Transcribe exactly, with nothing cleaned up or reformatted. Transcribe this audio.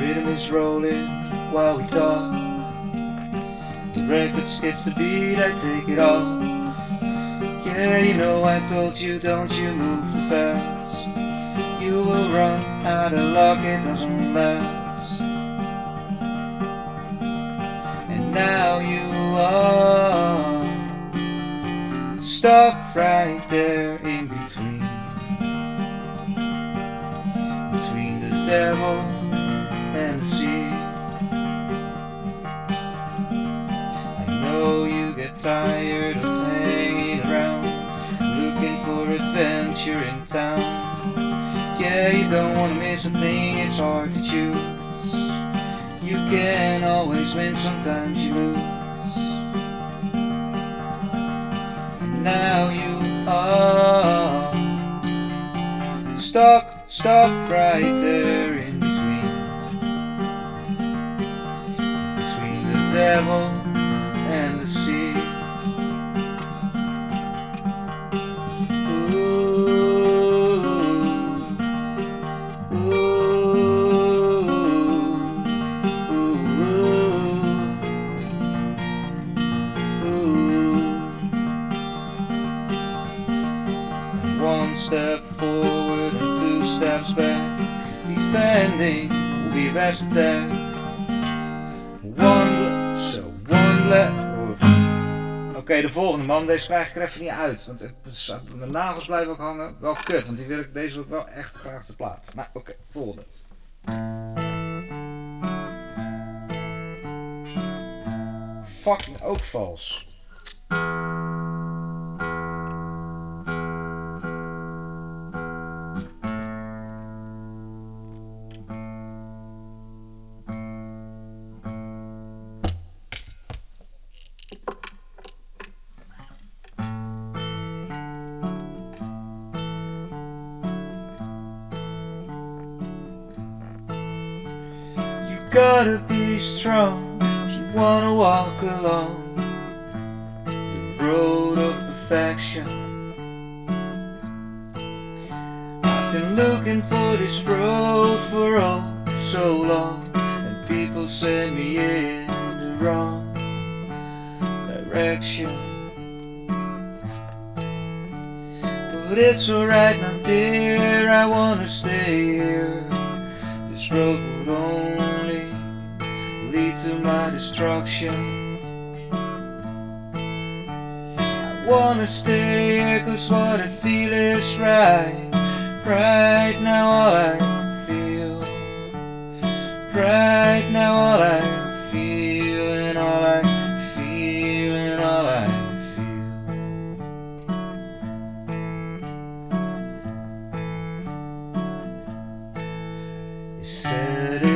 rhythm is rolling while we talk. The record skips the beat, I take it off. Yeah, you know I told you, don't you move too fast. You will run out of luck, it doesn't last. And now you are stuck right there in between, between the devil and the sea. I know you get tired of hanging around, looking for adventure in town. Yeah, you don't want to miss a thing, it's hard to choose. You can always win, sometimes you lose. And now you are stuck, stuck right there in between, between the devil and the sea. Ooh, ooh, ooh, ooh. One step forward and two steps back, defending will be your best attack. One, zo, one left. Oké, okay, de volgende man, deze krijg ik er even niet uit, want mijn nagels blijven ook hangen. Wel kut, want die wil ik, deze wil ik wel echt graag op de plaat. Maar oké, okay, volgende. Fucking ook vals. Gotta be strong if you wanna walk along the road of perfection. I've been looking for this road for oh so long, and people send me in the wrong direction. But it's alright now dear, I wanna stay here. This road would only lead to my destruction. I wanna stay here cause what I feel is right. Right now all I feel, right now all I feel, and all I feel, and all I feel is set